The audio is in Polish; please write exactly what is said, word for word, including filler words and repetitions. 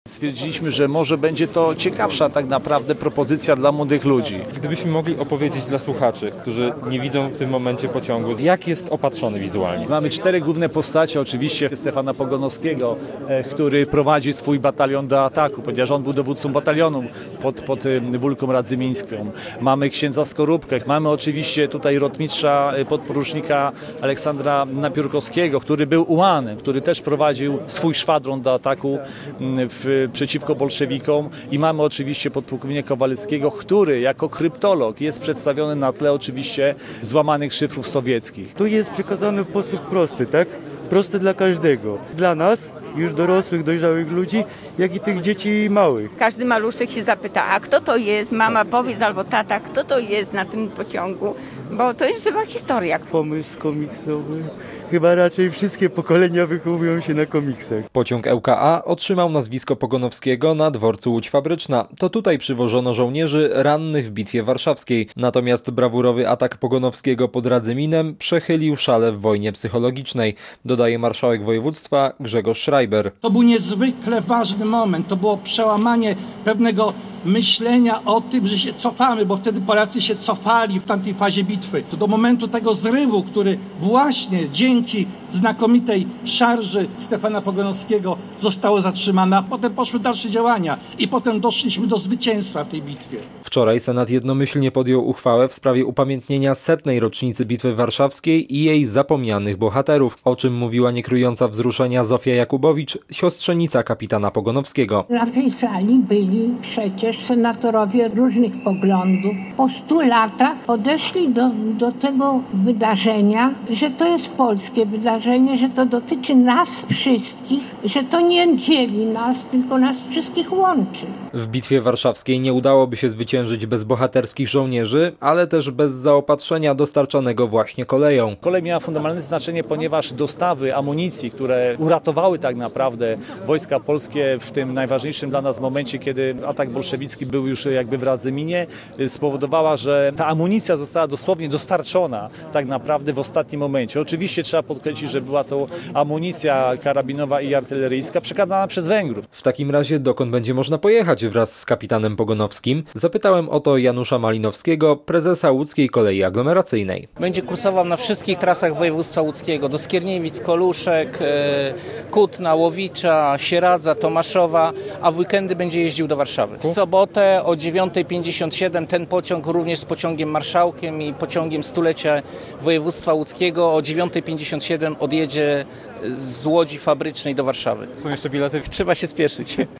Stwierdziliśmy, że może będzie to ciekawsza tak naprawdę propozycja dla młodych ludzi. Gdybyśmy mogli opowiedzieć dla słuchaczy, którzy nie widzą w tym momencie pociągu, jak jest opatrzony wizualnie. Mamy cztery główne postacie, oczywiście Stefana Pogonowskiego, który prowadzi swój batalion do ataku, ponieważ on był dowódcą batalionu pod, pod Wólką Radzymińską. Mamy księdza Skorupkę, mamy oczywiście tutaj rotmistrza podporucznika Aleksandra Napiórkowskiego, który był ułanem, który też prowadził swój szwadron do ataku w przeciwko bolszewikom i mamy oczywiście podpułkownika Kowalewskiego, który jako kryptolog jest przedstawiony na tle oczywiście złamanych szyfrów sowieckich. Tu jest przekazane w sposób prosty, tak? Prosty dla każdego. Dla nas, już dorosłych, dojrzałych ludzi, jak i tych dzieci małych. Każdy maluszek się zapyta, a kto to jest? Mama powiedz albo tata, kto to jest na tym pociągu? Bo to jest żywa historia. Pomysł komiksowy. Chyba raczej wszystkie pokolenia wychowują się na komiksach. Pociąg L K A otrzymał nazwisko Pogonowskiego na dworcu Łódź Fabryczna. To tutaj przywożono żołnierzy rannych w Bitwie Warszawskiej. Natomiast brawurowy atak Pogonowskiego pod Radzyminem przechylił szale w wojnie psychologicznej, dodaje marszałek województwa Grzegorz Schreiber. To był niezwykle ważny moment. To było przełamanie pewnego myślenia o tym, że się cofamy, bo wtedy Polacy się cofali w tamtej fazie bitwy. To do momentu tego zrywu, który właśnie dzięki znakomitej szarży Stefana Pogonowskiego zostało zatrzymane, a potem poszły dalsze działania i potem doszliśmy do zwycięstwa w tej bitwie. Wczoraj Senat jednomyślnie podjął uchwałę w sprawie upamiętnienia setnej rocznicy Bitwy Warszawskiej i jej zapomnianych bohaterów, o czym mówiła niekrująca wzruszenia Zofia Jakubowicz, siostrzenica kapitana Pogonowskiego. Na tej sali byli przecież senatorowie różnych poglądów. Po stu latach podeszli do, do tego wydarzenia, że to jest polskie wydarzenie, że to dotyczy nas wszystkich, że to nie dzieli nas, tylko nas wszystkich łączy. W Bitwie Warszawskiej nie udałoby się zwyciężyć bez bohaterskich żołnierzy, ale też bez zaopatrzenia dostarczanego właśnie koleją. Kolej miała fundamentalne znaczenie, ponieważ dostawy amunicji, które uratowały tak naprawdę wojska polskie w tym najważniejszym dla nas momencie, kiedy atak bolszewicki był już jakby w Radzyminie, spowodowała, że ta amunicja została dosłownie dostarczona tak naprawdę w ostatnim momencie. Oczywiście trzeba podkreślić, że była to amunicja karabinowa i artyleryjska przekazana przez Węgrów. W takim razie dokąd będzie można pojechać wraz z kapitanem Pogonowskim? Zapytałem o to Janusza Malinowskiego, prezesa Łódzkiej Kolei Aglomeracyjnej. Będzie kursował na wszystkich trasach województwa łódzkiego, do Skierniewic, Koluszek, Kutna, Łowicza, Sieradza, Tomaszowa, a w weekendy będzie jeździł do Warszawy. W sobotę o dziewiąta pięćdziesiąt siedem ten pociąg również z pociągiem marszałkiem i pociągiem stulecia województwa łódzkiego o dziewiąta pięćdziesiąt siedem odjedzie z Łodzi Fabrycznej do Warszawy. Są jeszcze bilety? Trzeba się spieszyć.